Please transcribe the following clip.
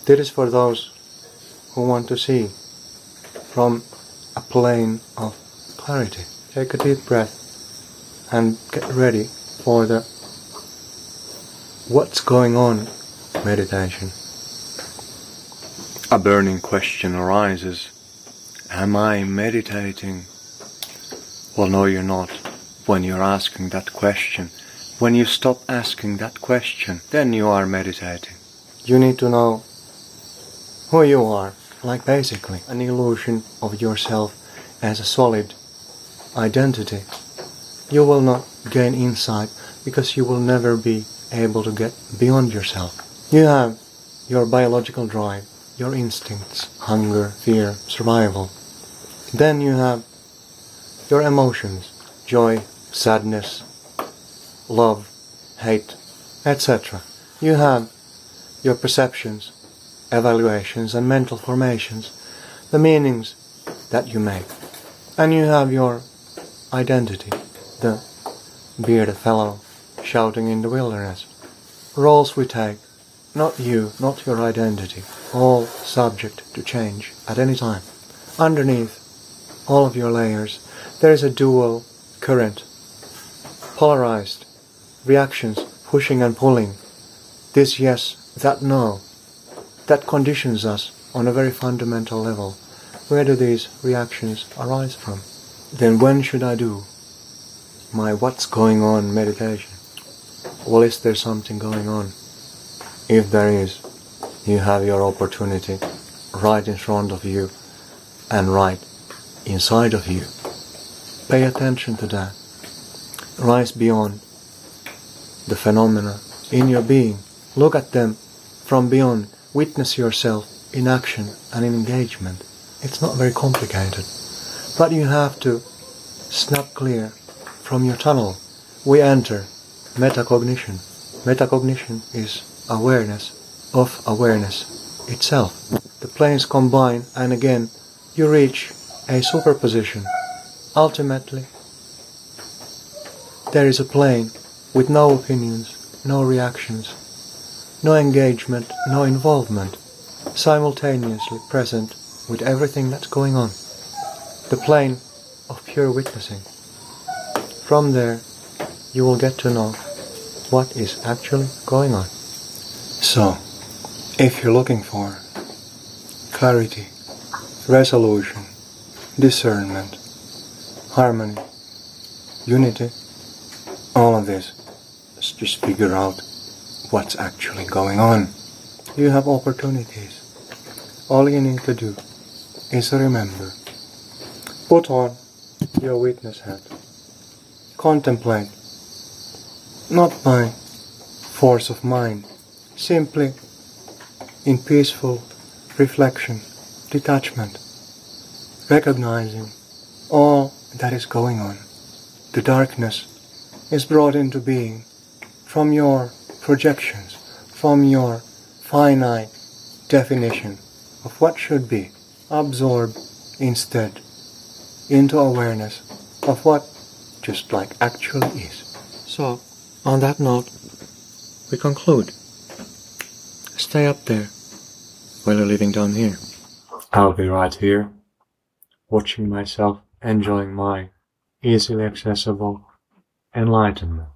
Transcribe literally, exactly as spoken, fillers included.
This is for those who want to see from a plane of clarity. Take a deep breath and get ready for the what's going on meditation. A burning question arises. Am I meditating? Well, no, you're not. When you're asking that question, when you stop asking that question, then you are meditating. You need to know who you are, like basically an illusion of yourself as a solid identity. You will not gain insight because you will never be able to get beyond yourself. You have your biological drive, your instincts, hunger, fear, survival. Then you have your emotions, joy, sadness, love, hate, et cetera. You have your perceptions, evaluations and mental formations, the meanings that you make. And you have your identity, the bearded fellow shouting in the wilderness. Roles we take, not you, not your identity, all subject to change at any time. Underneath all of your layers, there is a dual current, polarized reactions, pushing and pulling, this yes, that no, that conditions us on a very fundamental level. Where do these reactions arise from? Then when should I do my what's going on meditation? Well, is there something going on? If there is, you have your opportunity right in front of you and right inside of you. Pay attention to that. Rise beyond the phenomena in your being. Look at them from beyond. Witness yourself in action and in engagement. It's not very complicated. But you have to snap clear from your tunnel. We enter metacognition. Metacognition is awareness of awareness itself. The planes combine and again you reach a superposition. Ultimately, there is a plane with no opinions, no reactions, no engagement, no involvement, simultaneously present with everything that's going on. The plane of pure witnessing. From there, you will get to know what is actually going on. So, if you're looking for clarity, resolution, discernment, harmony, unity, all of this, let's just figure out what's actually going on. You have opportunities. All you need to do is remember. Put on your witness hat. Contemplate. Not by force of mind. Simply in peaceful reflection, detachment. Recognizing all that is going on. The darkness is brought into being from your projections, from your finite definition of what should be. Absorb instead into awareness of what just like actually is. So, on that note, we conclude. Stay up there while you're living down here. I'll be right here, watching myself, enjoying my easily accessible enlightenment.